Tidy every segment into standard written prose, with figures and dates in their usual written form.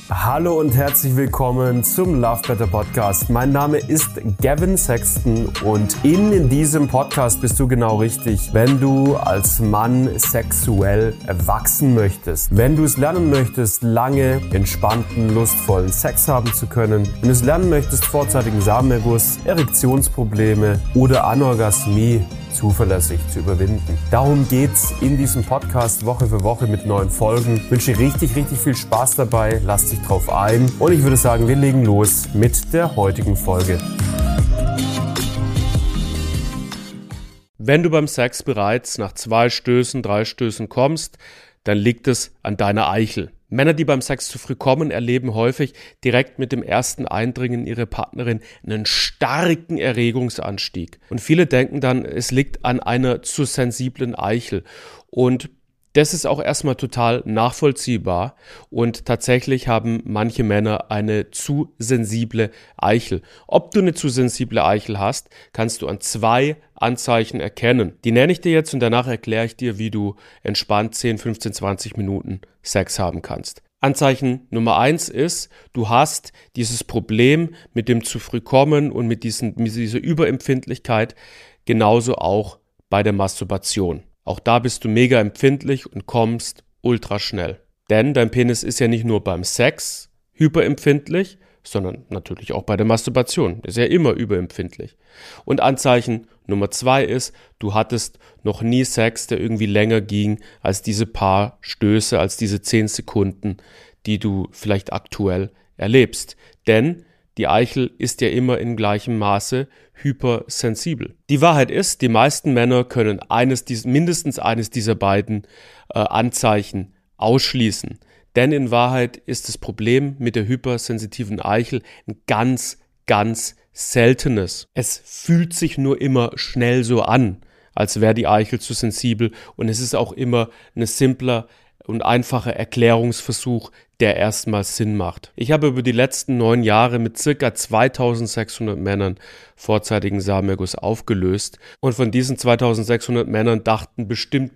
Hallo und herzlich willkommen zum Love Better Podcast. Mein Name ist Gavin Sexton und in diesem Podcast bist du genau richtig, wenn du als Mann sexuell wachsen möchtest. Wenn du es lernen möchtest, lange, entspannten, lustvollen Sex haben zu können. Wenn du es lernen möchtest, vorzeitigen Samenerguss, Erektionsprobleme oder Anorgasmie zuverlässig zu überwinden. Darum geht's in diesem Podcast Woche für Woche mit neuen Folgen. Ich wünsche dir richtig viel Spaß dabei. Lass dich drauf ein. Und ich würde sagen, wir legen los mit der heutigen Folge. Wenn du beim Sex bereits nach 2 Stößen, 3 Stößen kommst, dann liegt es an deiner Eichel. Männer, die beim Sex zu früh kommen, erleben häufig direkt mit dem ersten Eindringen in ihre Partnerin einen starken Erregungsanstieg. Und viele denken dann, es liegt an einer zu sensiblen Eichel. Und das ist auch erstmal total nachvollziehbar. Und tatsächlich haben manche Männer eine zu sensible Eichel. Ob du eine zu sensible Eichel hast, kannst du an 2 Anzeichen erkennen. Die nenne ich dir jetzt und danach erkläre ich dir, wie du entspannt 10, 15, 20 Minuten Sex haben kannst. Anzeichen Nummer 1 ist, du hast dieses Problem mit dem zu früh kommen und mit dieser Überempfindlichkeit genauso auch bei der Masturbation. Auch da bist du mega empfindlich und kommst ultra schnell. Denn dein Penis ist ja nicht nur beim Sex hyperempfindlich, sondern natürlich auch bei der Masturbation. Ist ja immer überempfindlich. Und Anzeichen Nummer 2 ist, du hattest noch nie Sex, der irgendwie länger ging als diese paar Stöße, als diese 10 Sekunden, die du vielleicht aktuell erlebst. Denn die Eichel ist ja immer in gleichem Maße hypersensibel. Die Wahrheit ist, die meisten Männer können mindestens eines dieser beiden Anzeichen ausschließen. Denn in Wahrheit ist das Problem mit der hypersensitiven Eichel ein ganz seltenes. Es fühlt sich nur immer schnell so an, als wäre die Eichel zu sensibel, und es ist auch immer ein simpler und einfacher Erklärungsversuch, der erstmal Sinn macht. Ich habe über die letzten 9 Jahre mit ca. 2600 Männern vorzeitigen Samenerguss aufgelöst, und von diesen 2600 Männern dachten bestimmt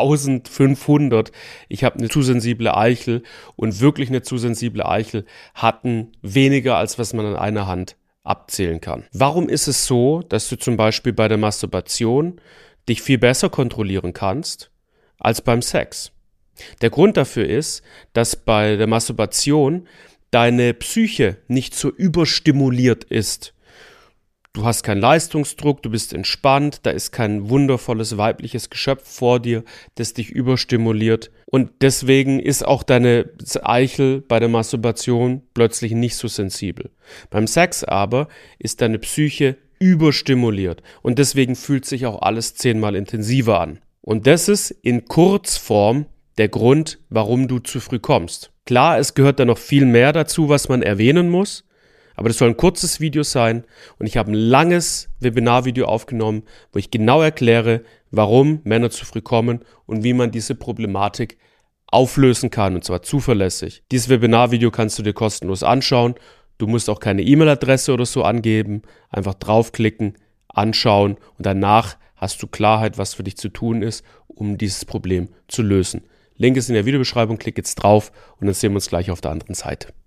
1500, ich habe eine zu sensible Eichel, und wirklich eine zu sensible Eichel hatten weniger, als was man an einer Hand abzählen kann. Warum ist es so, dass du zum Beispiel bei der Masturbation dich viel besser kontrollieren kannst als beim Sex? Der Grund dafür ist, dass bei der Masturbation deine Psyche nicht so überstimuliert ist. Du hast keinen Leistungsdruck, du bist entspannt, da ist kein wundervolles weibliches Geschöpf vor dir, das dich überstimuliert. Und deswegen ist auch deine Eichel bei der Masturbation plötzlich nicht so sensibel. Beim Sex aber ist deine Psyche überstimuliert und deswegen fühlt sich auch alles 10-mal intensiver an. Und das ist in Kurzform der Grund, warum du zu früh kommst. Klar, es gehört da noch viel mehr dazu, was man erwähnen muss. Aber das soll ein kurzes Video sein, und ich habe ein langes Webinarvideo aufgenommen, wo ich genau erkläre, warum Männer zu früh kommen und wie man diese Problematik auflösen kann, und zwar zuverlässig. Dieses Webinarvideo kannst du dir kostenlos anschauen. Du musst auch keine E-Mail-Adresse oder so angeben. Einfach draufklicken, anschauen, und danach hast du Klarheit, was für dich zu tun ist, um dieses Problem zu lösen. Link ist in der Videobeschreibung, klick jetzt drauf und dann sehen wir uns gleich auf der anderen Seite.